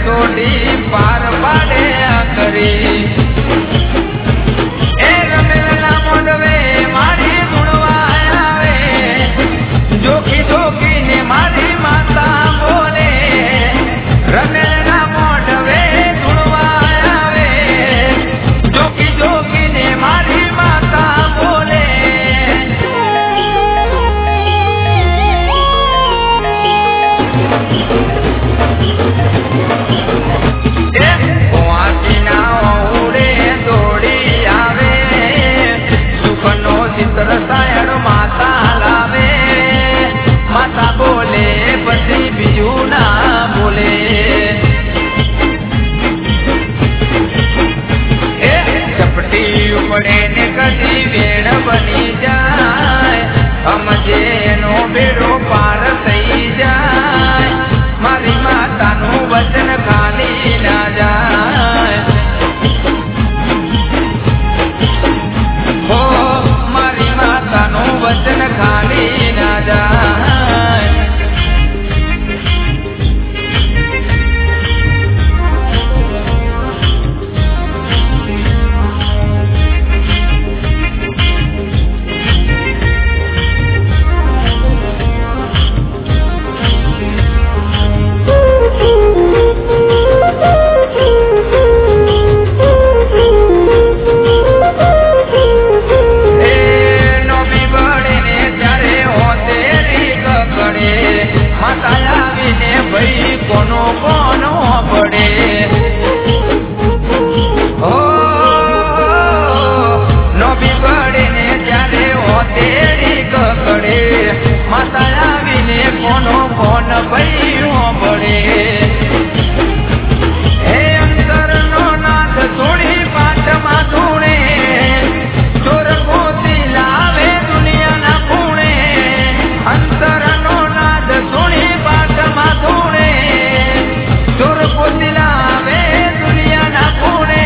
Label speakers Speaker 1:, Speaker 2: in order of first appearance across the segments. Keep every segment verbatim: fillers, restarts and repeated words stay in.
Speaker 1: सोडी पार पाडे करी ए रमेला मोडवे मारी गुणवा आवे जोखी जोखी ने मारी माता बोले रमेला मोडवे गुणवा आवे जोखी जोखी ने मारी माता बोले रसायण माता लावे माता बोले पति बीजू ना बोले ए चपटी उपड़े ने कदी वेण बनी जाए हम जेनो बेड़ो पार थई जाए मारी माता नु वचन खाली ना जाए वचन खाली ना जाए कोनो कोनो पड़े ओ नो बिगड़े ने जारे हो तेरी ककड़े माता आवीने कोनो कोन भई हो पड़े हे अंतर नो नाथ छोड़ी पाठ मा धूणे चोर पोती लावे दुनिया ना पुणे अंतर नो नाथ छोड़ी पाठ मा धूणे दिलावे दुनिया ना पुणे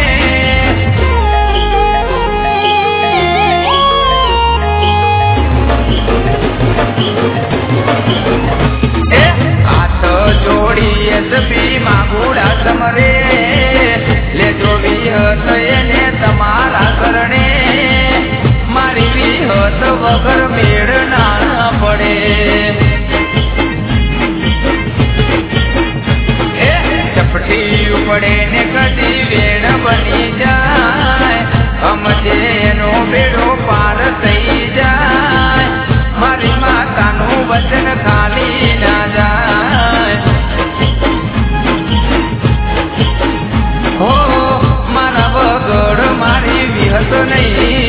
Speaker 1: ए हाथ जोड़ी भी मागुड़ा समरे ले जो विहत एने तमारा करणे मारी विहत वगर मेड़ ना पड़े चपटी उपड़े ने कदी वेण बनी जाए हम जेनो बेड़ो पार थई जाए मारी माता नु वचन खाली ना जाए हो मारा वगड़ मारी विहत नहीं